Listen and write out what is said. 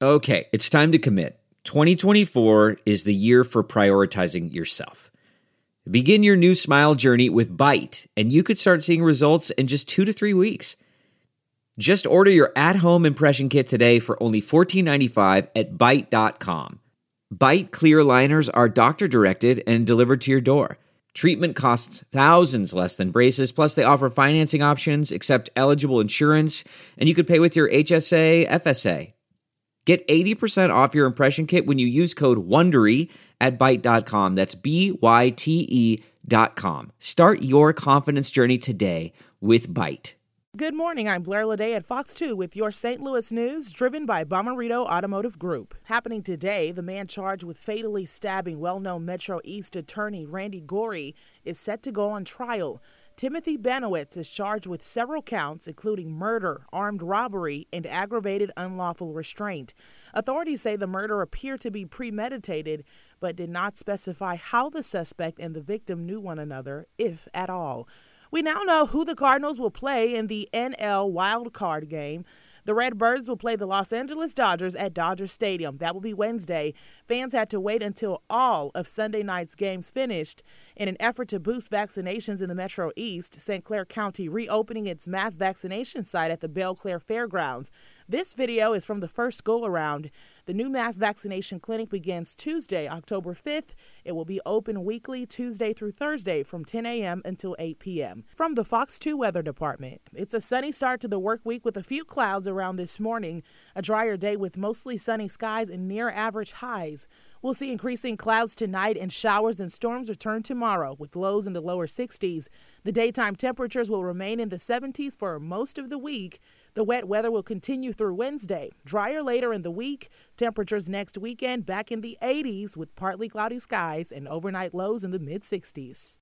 Okay, it's time to commit. 2024 is the year for prioritizing yourself. Begin your new smile journey with Byte, and you could start seeing results in just 2 to 3 weeks. Just order your at-home impression kit today for only $14.95 at Byte.com. Byte clear liners are doctor-directed and delivered to your door. Treatment costs thousands less than braces, plus they offer financing options, accept eligible insurance, and you could pay with your HSA, FSA. Get 80% off your impression kit when you use code WONDERY at Byte.com. That's BYTE.com. Start your confidence journey today with Byte. Good morning, I'm Blair Lede at Fox 2 with your St. Louis news, driven by Bomarito Automotive Group. Happening today, the man charged with fatally stabbing well-known Metro East attorney Randy Gorey is set to go on trial. Timothy Banowitz is charged with several counts, including murder, armed robbery, and aggravated unlawful restraint. Authorities say the murder appeared to be premeditated, but did not specify how the suspect and the victim knew one another, if at all. We now know who the Cardinals will play in the NL Wild Card game. The Redbirds will play the Los Angeles Dodgers at Dodger Stadium. That will be Wednesday. Fans had to wait until all of Sunday night's games finished. In an effort to boost vaccinations in the Metro East, St. Clair County reopening its mass vaccination site at the Belle Claire Fairgrounds. This video is from the first go-around. The new mass vaccination clinic begins Tuesday, October 5th. It will be open weekly Tuesday through Thursday from 10 a.m. until 8 p.m. From the Fox 2 Weather Department, it's a sunny start to the work week with a few clouds around this morning. A drier day with mostly sunny skies and near average highs. We'll see increasing clouds tonight and showers and storms return tomorrow with lows in the lower 60s. The daytime temperatures will remain in the 70s for most of the week. The wet weather will continue through Wednesday. Drier later in the week. Temperatures next weekend back in the 80s with partly cloudy skies and overnight lows in the mid-60s.